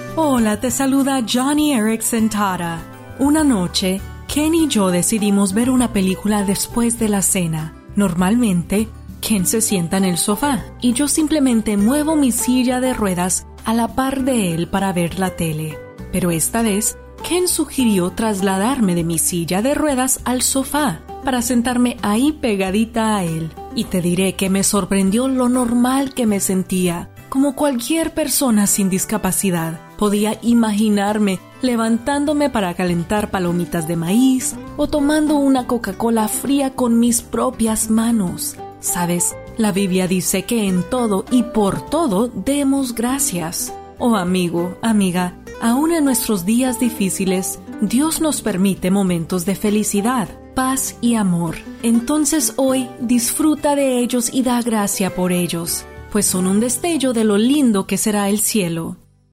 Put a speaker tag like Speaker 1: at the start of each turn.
Speaker 1: Hola, te saluda Johnny Erickson Tara. Una noche, Ken y yo decidimos ver una película después de la cena. Normalmente, Ken se sienta en el sofá y yo simplemente muevo mi silla de ruedas a la par de él para ver la tele. Pero esta vez, Ken sugirió trasladarme de mi silla de ruedas al sofá para sentarme ahí pegadita a él. Y te diré que me sorprendió lo normal que me sentía. Como cualquier persona sin discapacidad, podía imaginarme levantándome para calentar palomitas de maíz o tomando una Coca-Cola fría con mis propias manos. ¿Sabes? La Biblia dice que en todo y por todo demos gracias. Oh amigo, amiga, aún en nuestros días difíciles, Dios nos permite momentos de felicidad, paz y amor. Entonces hoy disfruta de ellos y da gracia por ellos, pues son un destello de lo lindo que será el cielo.